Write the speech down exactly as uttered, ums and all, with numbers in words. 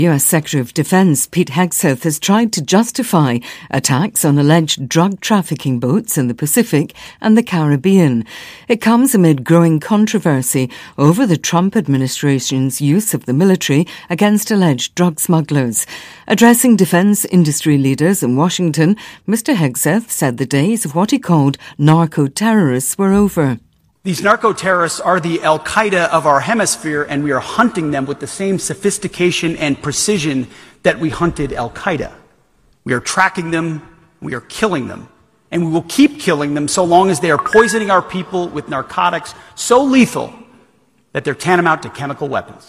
U S Secretary of Defense Pete Hegseth has tried to justify attacks on alleged drug trafficking boats in the Pacific and the Caribbean. It comes amid growing controversy over the Trump administration's use of the military against alleged drug smugglers. Addressing defense industry leaders in Washington, Mister Hegseth said the days of what he called narco-terrorists were over. These narco-terrorists are the Al-Qaeda of our hemisphere, and we are hunting them with the same sophistication and precision that we hunted Al-Qaeda. We are tracking them, we are killing them, and we will keep killing them so long as they are poisoning our people with narcotics so lethal that they're tantamount to chemical weapons.